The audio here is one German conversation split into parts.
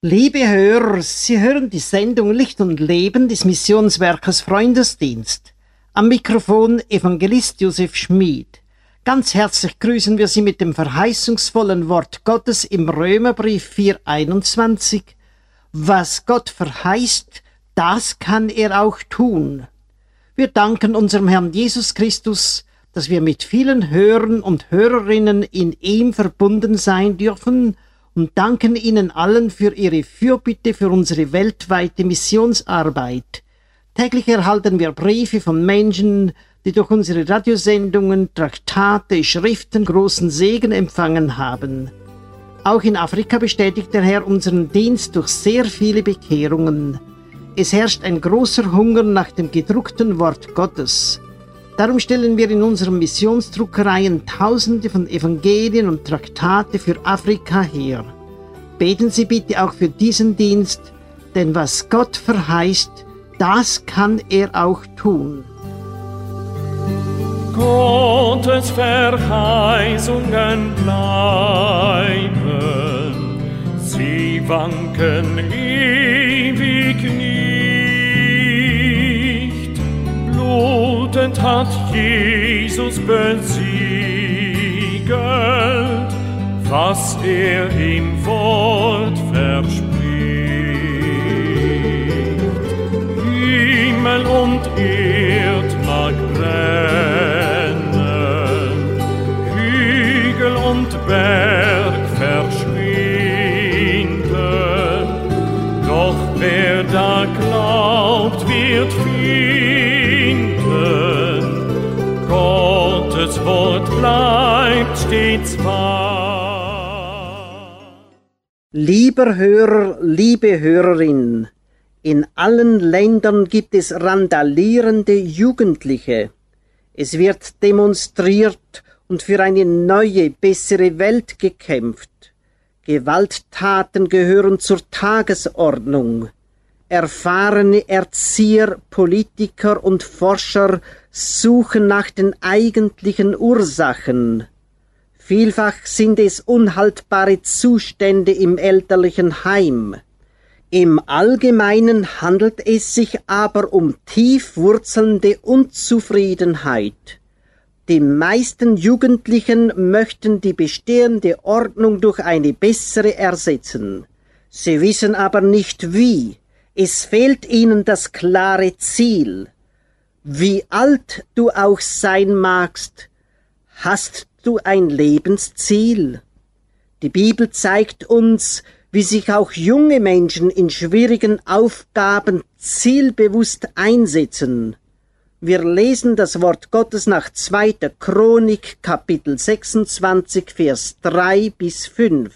Liebe Hörer, Sie hören die Sendung Licht und Leben des Missionswerkes Freundesdienst. Am Mikrofon Evangelist Josef Schmid. Ganz herzlich grüßen wir Sie mit dem verheißungsvollen Wort Gottes im Römerbrief 4,21. Was Gott verheißt, das kann er auch tun. Wir danken unserem Herrn Jesus Christus, dass wir mit vielen Hörern und Hörerinnen in ihm verbunden sein dürfen, und danken Ihnen allen für Ihre Fürbitte für unsere weltweite Missionsarbeit. Täglich erhalten wir Briefe von Menschen, die durch unsere Radiosendungen, Traktate, Schriften großen Segen empfangen haben. Auch in Afrika bestätigt der Herr unseren Dienst durch sehr viele Bekehrungen. Es herrscht ein großer Hunger nach dem gedruckten Wort Gottes. Darum stellen wir in unseren Missionsdruckereien Tausende von Evangelien und Traktate für Afrika her. Beten Sie bitte auch für diesen Dienst, denn was Gott verheißt, das kann er auch tun. Gottes Verheißungen bleiben, sie wanken ewig nicht. Blutend hat Jesus besiegelt, was er im Wort verspricht. Himmel und Erd mag brennen, Hügel und Berg verschwinden, doch wer da glaubt, wird finden. Gottes Wort bleibt stets wahr. Lieber Hörer, liebe Hörerin, in allen Ländern gibt es randalierende Jugendliche. Es wird demonstriert und für eine neue, bessere Welt gekämpft. Gewalttaten gehören zur Tagesordnung. Erfahrene Erzieher, Politiker und Forscher suchen nach den eigentlichen Ursachen. Vielfach sind es unhaltbare Zustände im elterlichen Heim. Im Allgemeinen handelt es sich aber um tief wurzelnde Unzufriedenheit. Die meisten Jugendlichen möchten die bestehende Ordnung durch eine bessere ersetzen. Sie wissen aber nicht wie. Es fehlt ihnen das klare Ziel. Wie alt du auch sein magst, hast du ein Lebensziel? Die Bibel zeigt uns, wie sich auch junge Menschen in schwierigen Aufgaben zielbewusst einsetzen. Wir lesen das Wort Gottes nach 2. Chronik, Kapitel 26, Vers 3 bis 5.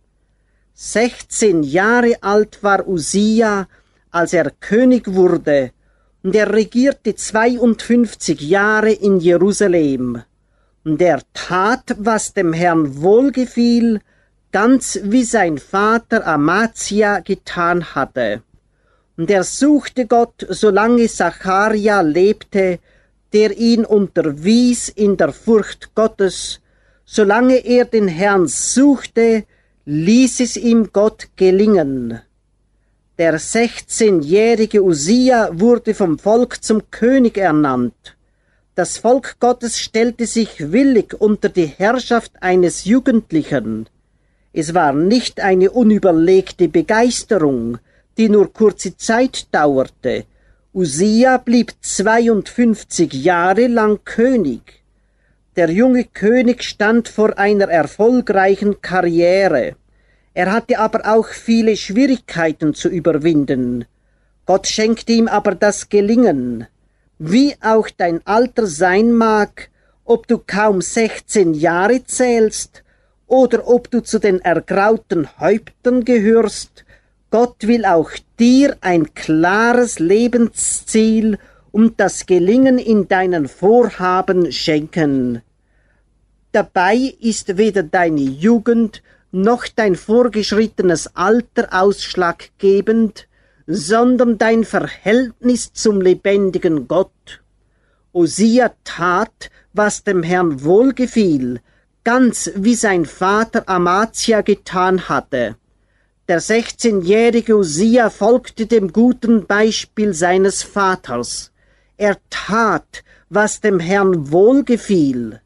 16 Jahre alt war Usia, als er König wurde, und er regierte 52 Jahre in Jerusalem. Und er tat, was dem Herrn wohlgefiel, ganz wie sein Vater Amazia getan hatte. Und er suchte Gott, solange Zacharia lebte, der ihn unterwies in der Furcht Gottes. Solange er den Herrn suchte, ließ es ihm Gott gelingen. Der 16-jährige Usia wurde vom Volk zum König ernannt. Das Volk Gottes stellte sich willig unter die Herrschaft eines Jugendlichen. Es war nicht eine unüberlegte Begeisterung, die nur kurze Zeit dauerte. Usia blieb 52 Jahre lang König. Der junge König stand vor einer erfolgreichen Karriere. Er hatte aber auch viele Schwierigkeiten zu überwinden. Gott schenkte ihm aber das Gelingen. Wie auch dein Alter sein mag, ob du kaum 16 Jahre zählst oder ob du zu den ergrauten Häuptern gehörst, Gott will auch dir ein klares Lebensziel und das Gelingen in deinen Vorhaben schenken. Dabei ist weder deine Jugend noch dein vorgeschrittenes Alter ausschlaggebend, sondern dein Verhältnis zum lebendigen Gott. Usia tat, was dem Herrn wohlgefiel, ganz wie sein Vater Amazia getan hatte. Der 16-jährige Usia folgte dem guten Beispiel seines Vaters. Er tat, was dem Herrn wohlgefiel.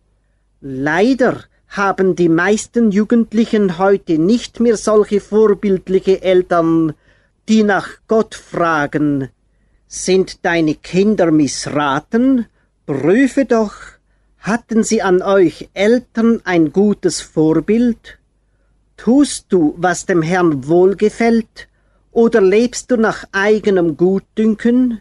Leider haben die meisten Jugendlichen heute nicht mehr solche vorbildliche Eltern, die nach Gott fragen: Sind deine Kinder missraten? Prüfe doch, hatten sie an euch Eltern ein gutes Vorbild? Tust du, was dem Herrn wohlgefällt, oder lebst du nach eigenem Gutdünken?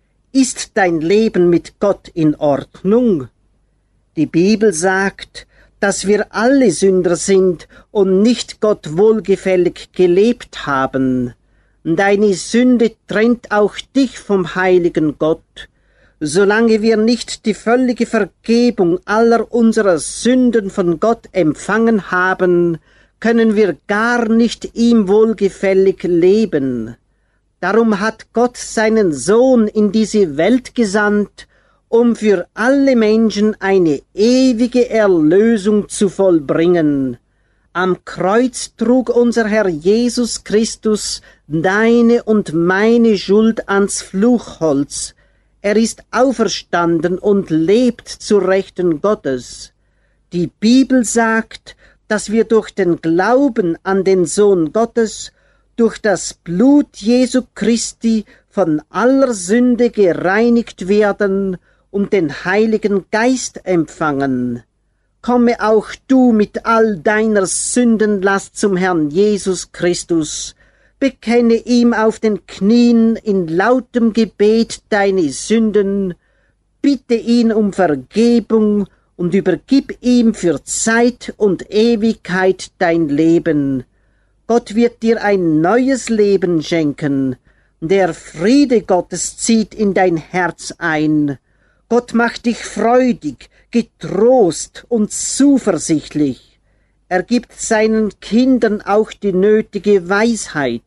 Ist dein Leben mit Gott in Ordnung? Die Bibel sagt, dass wir alle Sünder sind und nicht Gott wohlgefällig gelebt haben. Deine Sünde trennt auch dich vom heiligen Gott. Solange wir nicht die völlige Vergebung aller unserer Sünden von Gott empfangen haben, können wir gar nicht ihm wohlgefällig leben. Darum hat Gott seinen Sohn in diese Welt gesandt, um für alle Menschen eine ewige Erlösung zu vollbringen. Am Kreuz trug unser Herr Jesus Christus deine und meine Schuld ans Fluchholz. Er ist auferstanden und lebt zu Rechten Gottes. Die Bibel sagt, dass wir durch den Glauben an den Sohn Gottes, durch das Blut Jesu Christi von aller Sünde gereinigt werden und den Heiligen Geist empfangen. Komme auch du mit all deiner Sündenlast zum Herrn Jesus Christus, bekenne ihm auf den Knien in lautem Gebet deine Sünden, bitte ihn um Vergebung und übergib ihm für Zeit und Ewigkeit dein Leben. Gott wird dir ein neues Leben schenken. Der Friede Gottes zieht in dein Herz ein. Gott macht dich freudig, getrost und zuversichtlich. Er gibt seinen Kindern auch die nötige Weisheit.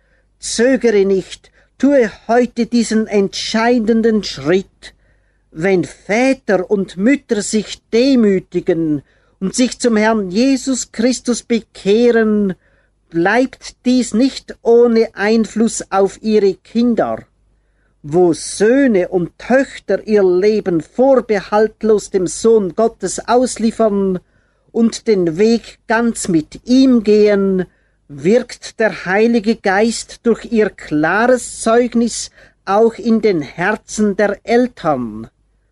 Zögere nicht, tue heute diesen entscheidenden Schritt. Wenn Väter und Mütter sich demütigen und sich zum Herrn Jesus Christus bekehren, bleibt dies nicht ohne Einfluss auf ihre Kinder. Wo Söhne und Töchter ihr Leben vorbehaltlos dem Sohn Gottes ausliefern und den Weg ganz mit ihm gehen, wirkt der Heilige Geist durch ihr klares Zeugnis auch in den Herzen der Eltern.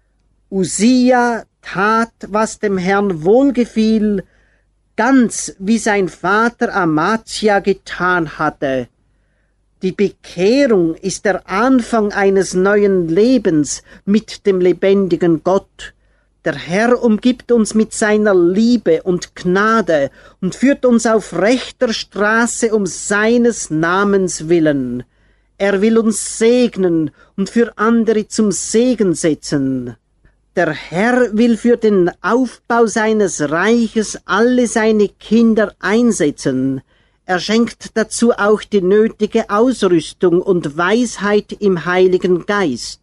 Usia tat, was dem Herrn wohlgefiel, ganz wie sein Vater Amazia getan hatte. Die Bekehrung ist der Anfang eines neuen Lebens mit dem lebendigen Gott. Der Herr umgibt uns mit seiner Liebe und Gnade und führt uns auf rechter Straße um seines Namens willen. Er will uns segnen und für andere zum Segen setzen. Der Herr will für den Aufbau seines Reiches alle seine Kinder einsetzen. Er schenkt dazu auch die nötige Ausrüstung und Weisheit im Heiligen Geist.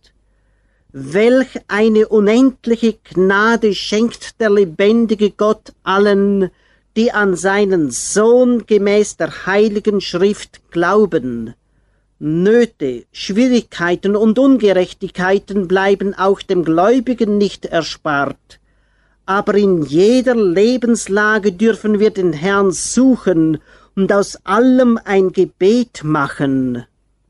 Welch eine unendliche Gnade schenkt der lebendige Gott allen, die an seinen Sohn gemäß der Heiligen Schrift glauben. Nöte, Schwierigkeiten und Ungerechtigkeiten bleiben auch dem Gläubigen nicht erspart. Aber in jeder Lebenslage dürfen wir den Herrn suchen und aus allem ein Gebet machen.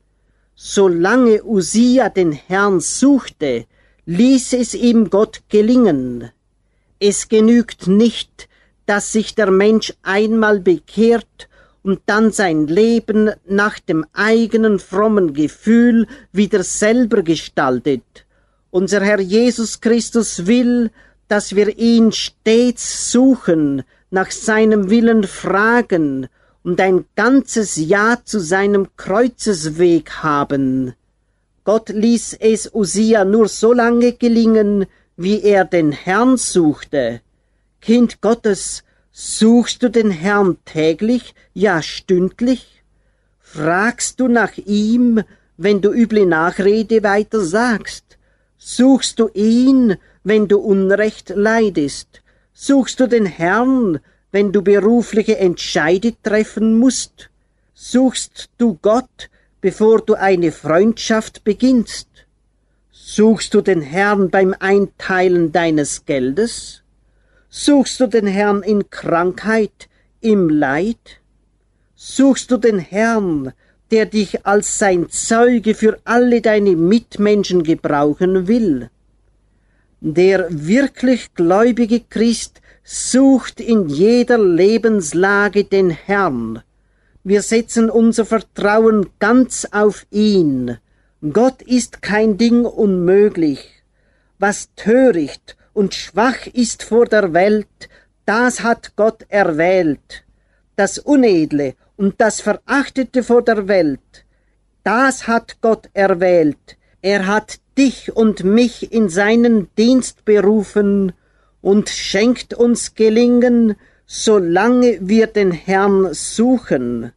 Solange Usia den Herrn suchte, ließ es ihm Gott gelingen. Es genügt nicht, dass sich der Mensch einmal bekehrt und dann sein Leben nach dem eigenen frommen Gefühl wieder selber gestaltet. Unser Herr Jesus Christus will, dass wir ihn stets suchen, nach seinem Willen fragen und ein ganzes Ja zu seinem Kreuzesweg haben. Gott ließ es Usia nur so lange gelingen, wie er den Herrn suchte. Kind Gottes, suchst du den Herrn täglich, ja stündlich? Fragst du nach ihm, wenn du üble Nachrede weiter sagst? Suchst du ihn, wenn du Unrecht leidest? Suchst du den Herrn, wenn du berufliche Entscheide treffen musst? Suchst du Gott, bevor du eine Freundschaft beginnst? Suchst du den Herrn beim Einteilen deines Geldes? Suchst du den Herrn in Krankheit, im Leid? Suchst du den Herrn, der dich als sein Zeuge für alle deine Mitmenschen gebrauchen will? Der wirklich gläubige Christ sucht in jeder Lebenslage den Herrn. Wir setzen unser Vertrauen ganz auf ihn. Gott ist kein Ding unmöglich. Was töricht und schwach ist vor der Welt, das hat Gott erwählt. Das Unedle und das Verachtete vor der Welt, das hat Gott erwählt. Er hat dich und mich in seinen Dienst berufen und schenkt uns Gelingen, solange wir den Herrn suchen.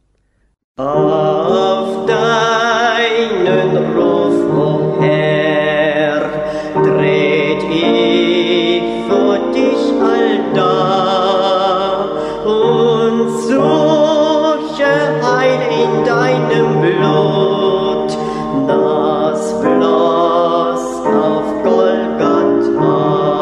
Auf deinen Ruf, o Herr, tret ich vor dich allda und suche Heil in deinem Blut, das floss auf Golgatha.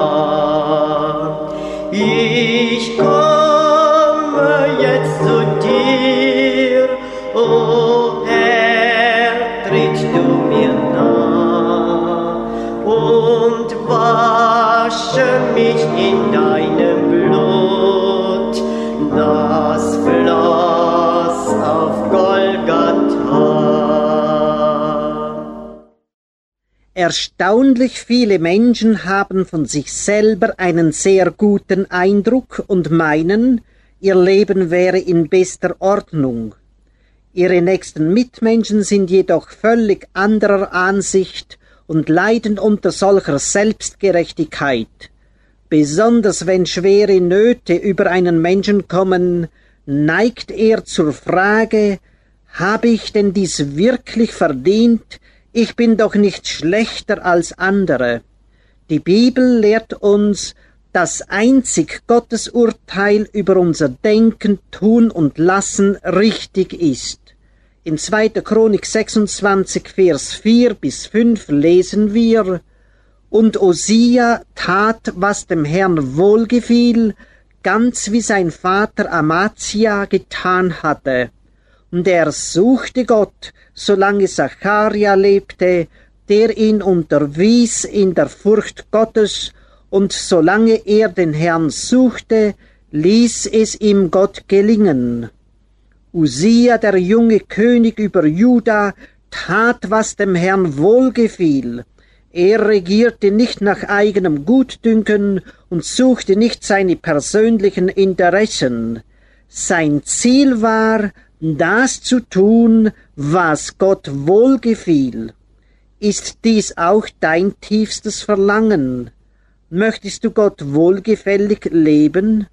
Ich komme jetzt zu dir, o Herr, tritt du mir nah und wasche mich in deinem Blut, das floss auf Golgatha. Erstaunlich viele Menschen haben von sich selber einen sehr guten Eindruck und meinen, ihr Leben wäre in bester Ordnung. Ihre nächsten Mitmenschen sind jedoch völlig anderer Ansicht und leiden unter solcher Selbstgerechtigkeit. Besonders wenn schwere Nöte über einen Menschen kommen, neigt er zur Frage, habe ich denn dies wirklich verdient? Ich bin doch nicht schlechter als andere. Die Bibel lehrt uns, dass einzig Gottes Urteil über unser Denken, Tun und Lassen richtig ist. In 2. Chronik 26, Vers 4 bis 5 lesen wir: Und Osia tat, was dem Herrn wohlgefiel, ganz wie sein Vater Amazia getan hatte. Und er suchte Gott, solange Zacharia lebte, der ihn unterwies in der Furcht Gottes, und solange er den Herrn suchte, ließ es ihm Gott gelingen. Usia, der junge König über Juda, tat, was dem Herrn wohlgefiel. Er regierte nicht nach eigenem Gutdünken und suchte nicht seine persönlichen Interessen. Sein Ziel war, das zu tun, was Gott wohlgefiel. Ist dies auch dein tiefstes Verlangen? Möchtest du Gott wohlgefällig leben?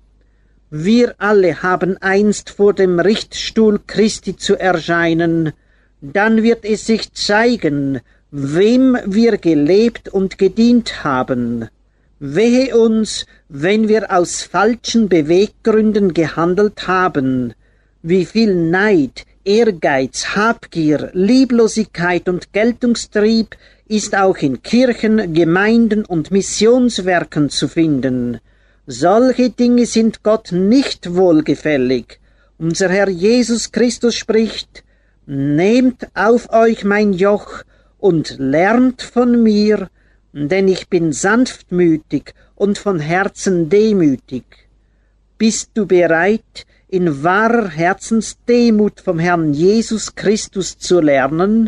Wir alle haben einst vor dem Richtstuhl Christi zu erscheinen. Dann wird es sich zeigen, wem wir gelebt und gedient haben. Wehe uns, wenn wir aus falschen Beweggründen gehandelt haben. Wie viel Neid, Ehrgeiz, Habgier, Lieblosigkeit und Geltungstrieb ist auch in Kirchen, Gemeinden und Missionswerken zu finden. Solche Dinge sind Gott nicht wohlgefällig. Unser Herr Jesus Christus spricht: Nehmt auf euch mein Joch und lernt von mir, denn ich bin sanftmütig und von Herzen demütig. Bist du bereit, in wahrer Herzensdemut vom Herrn Jesus Christus zu lernen?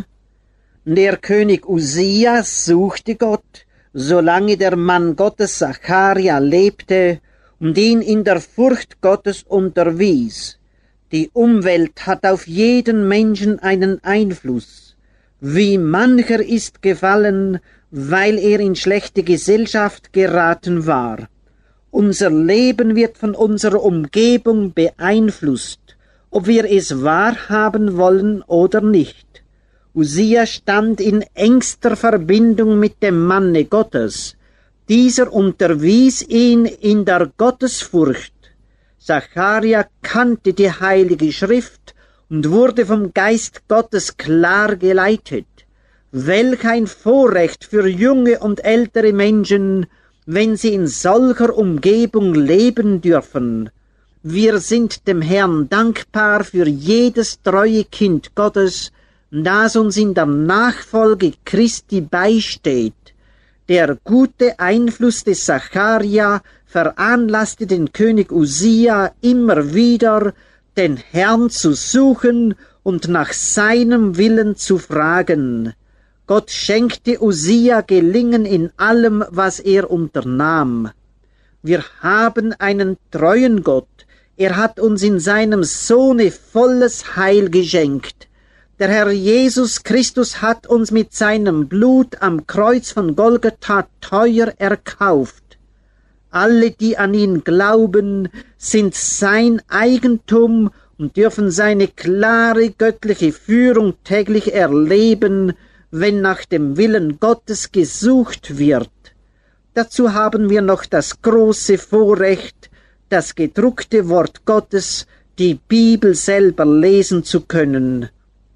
Der König Usia suchte Gott, solange der Mann Gottes Zacharia lebte und ihn in der Furcht Gottes unterwies. Die Umwelt hat auf jeden Menschen einen Einfluss. Wie mancher ist gefallen, weil er in schlechte Gesellschaft geraten war. Unser Leben wird von unserer Umgebung beeinflusst, ob wir es wahrhaben wollen oder nicht. Usia stand in engster Verbindung mit dem Manne Gottes. Dieser unterwies ihn in der Gottesfurcht. Zacharia kannte die Heilige Schrift und wurde vom Geist Gottes klar geleitet. Welch ein Vorrecht für junge und ältere Menschen, wenn sie in solcher Umgebung leben dürfen. Wir sind dem Herrn dankbar für jedes treue Kind Gottes, das uns in der Nachfolge Christi beisteht. Der gute Einfluss des Zacharia veranlasste den König Usia immer wieder, den Herrn zu suchen und nach seinem Willen zu fragen. Gott schenkte Usia Gelingen in allem, was er unternahm. Wir haben einen treuen Gott. Er hat uns in seinem Sohne volles Heil geschenkt. Der Herr Jesus Christus hat uns mit seinem Blut am Kreuz von Golgatha teuer erkauft. Alle, die an ihn glauben, sind sein Eigentum und dürfen seine klare göttliche Führung täglich erleben, wenn nach dem Willen Gottes gesucht wird. Dazu haben wir noch das große Vorrecht, das gedruckte Wort Gottes, die Bibel selber lesen zu können.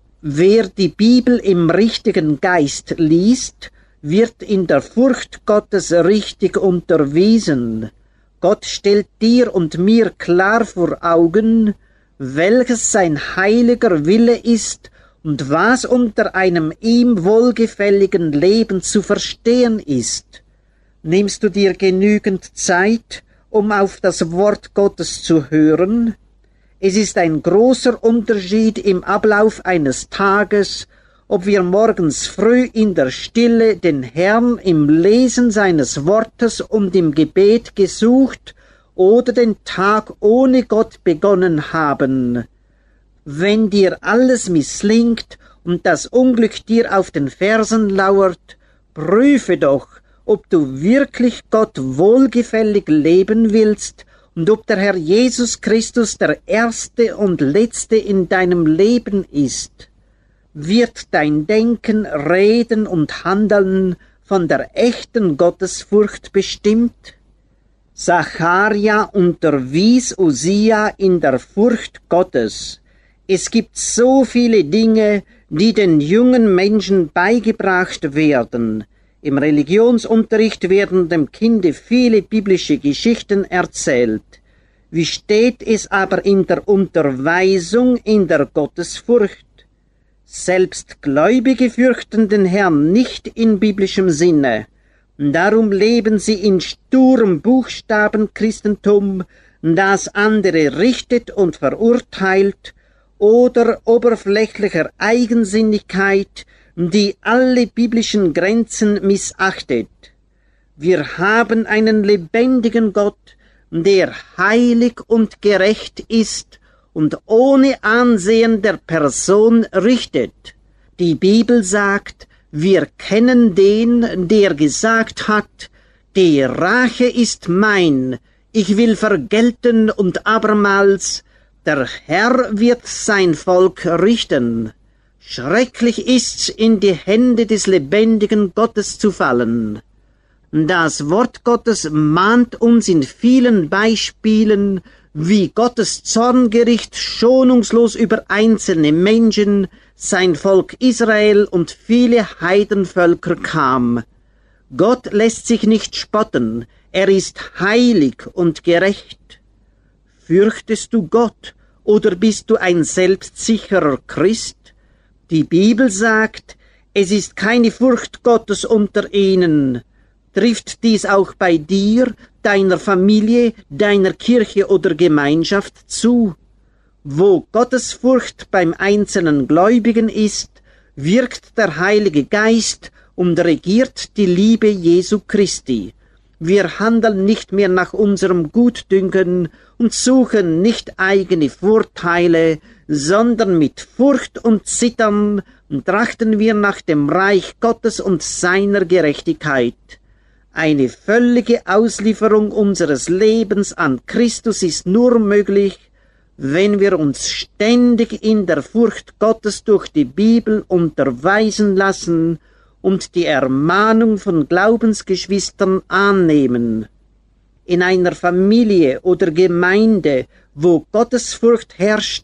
Wer die Bibel im richtigen Geist liest, wird in der Furcht Gottes richtig unterwiesen. Gott stellt dir und mir klar vor Augen, welches sein heiliger Wille ist und was unter einem ihm wohlgefälligen Leben zu verstehen ist. Nimmst du dir genügend Zeit, um auf das Wort Gottes zu hören? Es ist ein großer Unterschied im Ablauf eines Tages, ob wir morgens früh in der Stille den Herrn im Lesen seines Wortes und im Gebet gesucht oder den Tag ohne Gott begonnen haben. Wenn dir alles misslingt und das Unglück dir auf den Fersen lauert, prüfe doch, ob du wirklich Gott wohlgefällig leben willst und ob der Herr Jesus Christus der Erste und Letzte in deinem Leben ist. Wird dein Denken, Reden und Handeln von der echten Gottesfurcht bestimmt? Zacharia unterwies Usia in der Furcht Gottes. Es gibt so viele Dinge, die den jungen Menschen beigebracht werden. Im Religionsunterricht werden dem Kinde viele biblische Geschichten erzählt. Wie steht es aber in der Unterweisung in der Gottesfurcht? Selbst Gläubige fürchten den Herrn nicht in biblischem Sinne. Darum leben sie in sturem Buchstabenchristentum, das andere richtet und verurteilt, oder oberflächlicher Eigensinnigkeit, die alle biblischen Grenzen missachtet. Wir haben einen lebendigen Gott, der heilig und gerecht ist und ohne Ansehen der Person richtet. Die Bibel sagt, wir kennen den, der gesagt hat, die Rache ist mein, ich will vergelten und abermals, der Herr wird sein Volk richten. Schrecklich ist's, in die Hände des lebendigen Gottes zu fallen. Das Wort Gottes mahnt uns in vielen Beispielen, wie Gottes Zorngericht schonungslos über einzelne Menschen, sein Volk Israel und viele Heidenvölker kam. Gott lässt sich nicht spotten, er ist heilig und gerecht. Fürchtest du Gott oder bist du ein selbstsicherer Christ? Die Bibel sagt, es ist keine Furcht Gottes unter ihnen. Trifft dies auch bei dir, deiner Familie, deiner Kirche oder Gemeinschaft zu? Wo Gottesfurcht beim einzelnen Gläubigen ist, wirkt der Heilige Geist und regiert die Liebe Jesu Christi. Wir handeln nicht mehr nach unserem Gutdünken und suchen nicht eigene Vorteile, sondern mit Furcht und Zittern trachten wir nach dem Reich Gottes und seiner Gerechtigkeit. Eine völlige Auslieferung unseres Lebens an Christus ist nur möglich, wenn wir uns ständig in der Furcht Gottes durch die Bibel unterweisen lassen und die Ermahnung von Glaubensgeschwistern annehmen. In einer Familie oder Gemeinde, wo Gottesfurcht herrscht,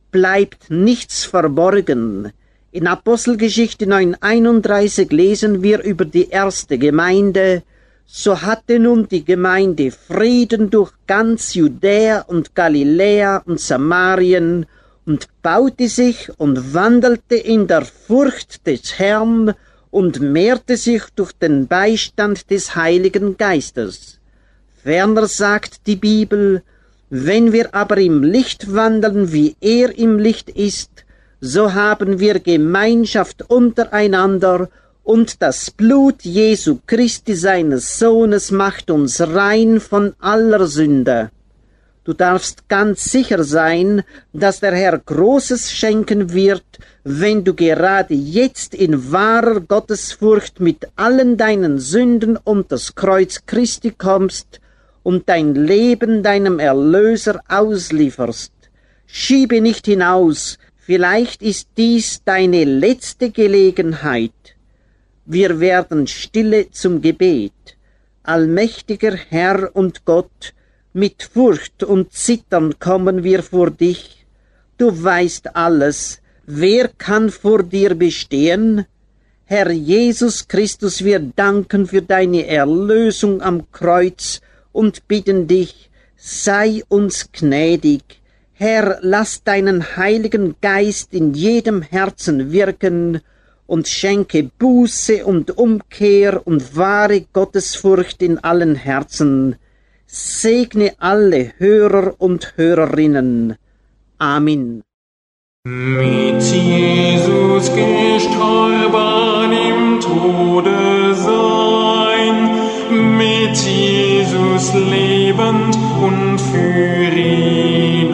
bleibt nichts verborgen. In Apostelgeschichte 9,31 lesen wir über die erste Gemeinde. So hatte nun die Gemeinde Frieden durch ganz Judäa und Galiläa und Samarien und baute sich und wandelte in der Furcht des Herrn und mehrte sich durch den Beistand des Heiligen Geistes. Ferner sagt die Bibel, wenn wir aber im Licht wandeln, wie er im Licht ist, so haben wir Gemeinschaft untereinander, und das Blut Jesu Christi, seines Sohnes, macht uns rein von aller Sünde. Du darfst ganz sicher sein, dass der Herr Großes schenken wird, wenn du gerade jetzt in wahrer Gottesfurcht mit allen deinen Sünden und das Kreuz Christi kommst und dein Leben deinem Erlöser auslieferst. Schiebe nicht hinaus, vielleicht ist dies deine letzte Gelegenheit. Wir werden stille zum Gebet. Allmächtiger Herr und Gott, mit Furcht und Zittern kommen wir vor dich. Du weißt alles. Wer kann vor dir bestehen? Herr Jesus Christus, wir danken für deine Erlösung am Kreuz und bitten dich, sei uns gnädig. Herr, lass deinen Heiligen Geist in jedem Herzen wirken und schenke Buße und Umkehr und wahre Gottesfurcht in allen Herzen. Segne alle Hörer und Hörerinnen. Amen. Mit Jesus gestorben im Tode sein, mit Jesus lebend und für ihn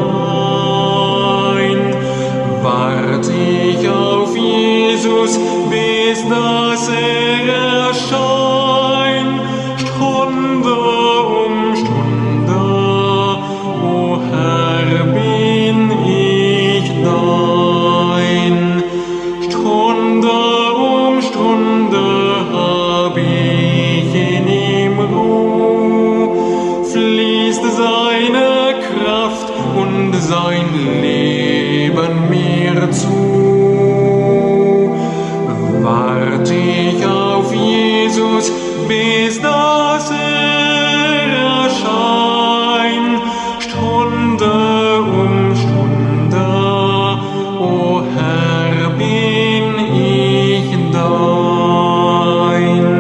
allein, wart ich auf Jesus, bis dass erscheint, Stunde um Stunde, o Herr, bin ich dein. Stunde um Stunde hab ich in ihm Ruh, fließt seine Kraft und sein Leben mir zu. Wart ich auf Jesus, bis dass erscheint, Stunde um Stunde, o Herr, bin ich dein.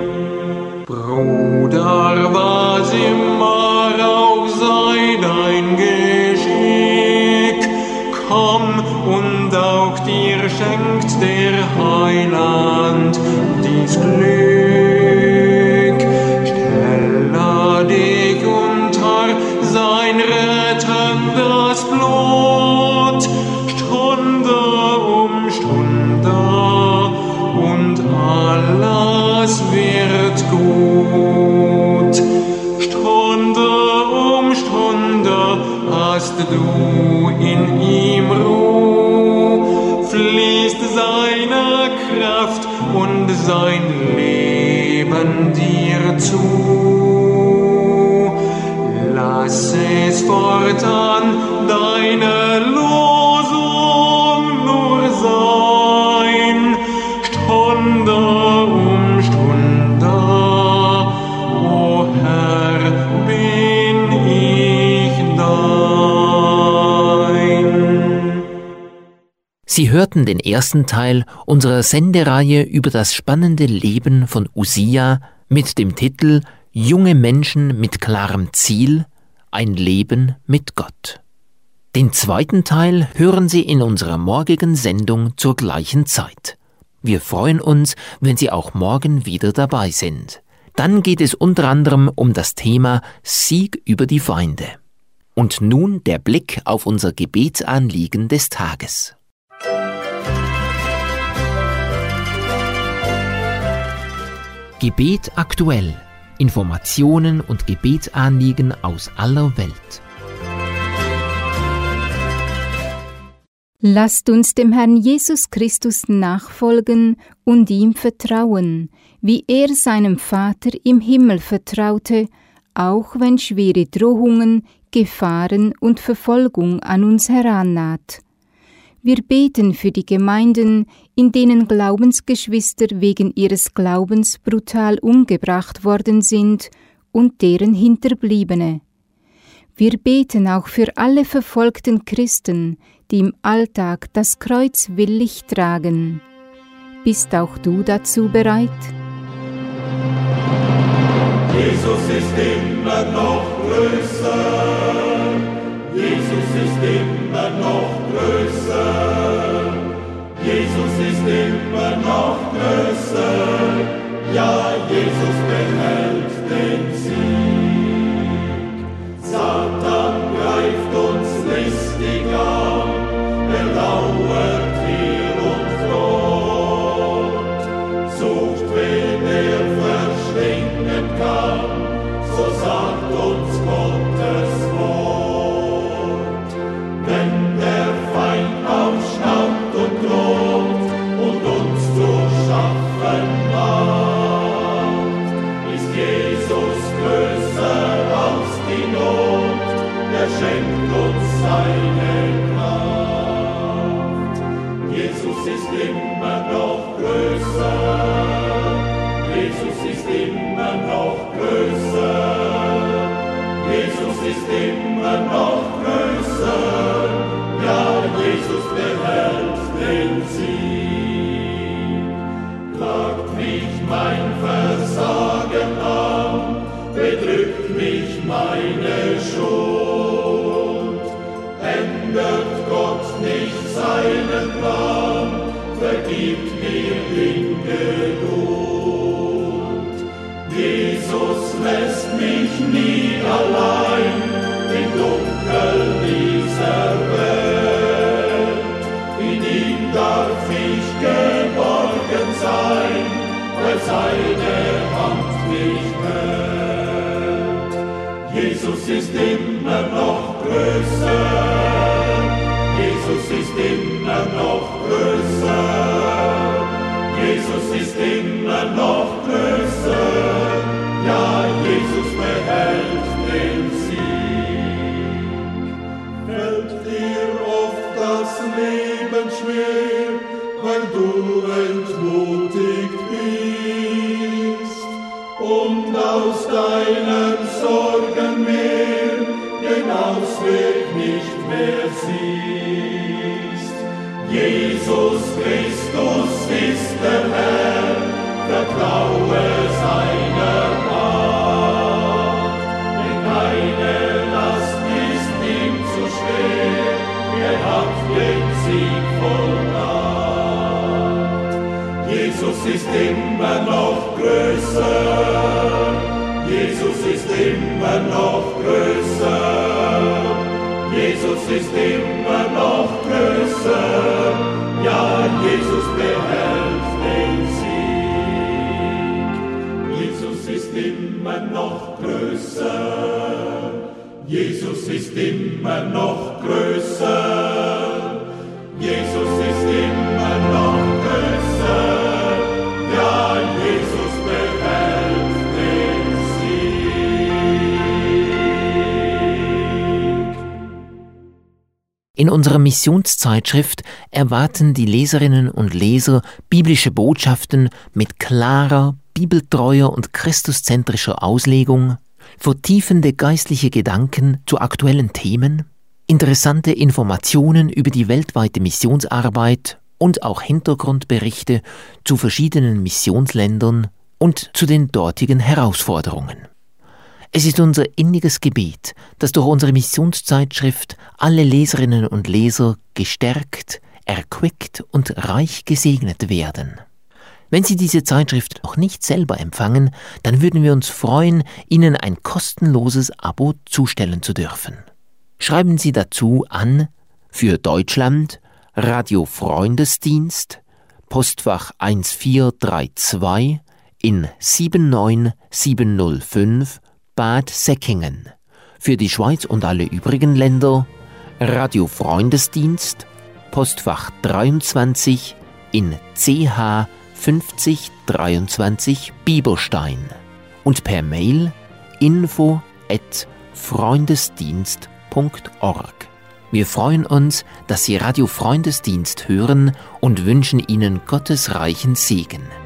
Bruder, was immer auch sei dein Geschick, komm und auch dir schenkt der Heiland dies Glück. Stelle dich unter sein rettendes Blut, Stunde um Stunde, und alles wird gut. Stunde um Stunde hast du in ihm Ruh, fließt seine Kraft und sein Leben dir zu. Lass es fortan deine Losung nur sein, Stunde um Stunde, o Herr, bin ich dein. Sie hörten den ersten Teil unserer Sendereihe über das spannende Leben von Usia mit dem Titel Junge Menschen mit klarem Ziel, ein Leben mit Gott. Den zweiten Teil hören Sie in unserer morgigen Sendung zur gleichen Zeit. Wir freuen uns, wenn Sie auch morgen wieder dabei sind. Dann geht es unter anderem um das Thema Sieg über die Feinde. Und nun der Blick auf unser Gebetsanliegen des Tages. Gebet aktuell. Informationen und Gebetsanliegen aus aller Welt. Lasst uns dem Herrn Jesus Christus nachfolgen und ihm vertrauen, wie er seinem Vater im Himmel vertraute, auch wenn schwere Drohungen, Gefahren und Verfolgung an uns herannaht. Wir beten für die Gemeinden, in denen Glaubensgeschwister wegen ihres Glaubens brutal umgebracht worden sind und deren Hinterbliebene. Wir beten auch für alle verfolgten Christen, die im Alltag das Kreuz willig tragen. Bist auch du dazu bereit? Jesus ist immer noch größer. Jesus ist immer noch größer. Jesus ist immer noch größer. Ja, Jesus behält den Sieg. Satan greift uns listig an, er lauert hier und droht, sucht, wen er verschlingen kann, so sagt uns Gottes Wort. Wenn der Feind aufschnappt und droht und uns zu schaffen macht, ist Jesus größer als die Not, er schenkt uns seine Kraft. Jesus ist immer noch größer, Jesus ist immer noch größer, Jesus ist immer noch größer, ja, Jesus behält den Sieg. Klagt mich mein Versagen an, bedrückt mich meine Schuld, ändert Gott nicht seinen Plan, vergibt mir in Geduld. Jesus lässt mich nie allein im Dunkel dieser Welt. In ihm darf ich geborgen sein, weil seine Hand mich hält. Jesus ist immer noch größer, Jesus ist immer noch größer, Jesus ist immer noch größer, ja, Jesus behält den Sieg. Fällt dir oft das Leben schwer, weil du entmutigt bist und aus deinen Sorgen mehr den Ausweg nicht mehr siehst. Jesus Christus ist der Herr, vertraue seiner Macht. Denn keine Last ist ihm zu schwer, er hat den Sieg vollbracht. Jesus ist immer noch größer, Jesus ist immer noch größer, Jesus ist immer noch größer, ja, Jesus behält den Sieg. Jesus ist immer noch größer, Jesus ist immer noch größer, Jesus ist immer noch größer, ja, Jesus behält den Sieg. In unserer Missionszeitschrift erwarten die Leserinnen und Leser biblische Botschaften mit klarer, bibeltreuer und christuszentrischer Auslegung, vertiefende geistliche Gedanken zu aktuellen Themen, interessante Informationen über die weltweite Missionsarbeit und auch Hintergrundberichte zu verschiedenen Missionsländern und zu den dortigen Herausforderungen. Es ist unser inniges Gebet, dass durch unsere Missionszeitschrift alle Leserinnen und Leser gestärkt, erquickt und reich gesegnet werden. Wenn Sie diese Zeitschrift noch nicht selber empfangen, dann würden wir uns freuen, Ihnen ein kostenloses Abo zustellen zu dürfen. Schreiben Sie dazu an für Deutschland Radio Freundesdienst, Postfach 1432 in 79705 Bad Säckingen. Für die Schweiz und alle übrigen Länder Radio Freundesdienst, Postfach 23 in CH 5023 Bieberstein und per Mail info@freundesdienst.org. Wir freuen uns, dass Sie Radio Freundesdienst hören und wünschen Ihnen Gottes reichen Segen.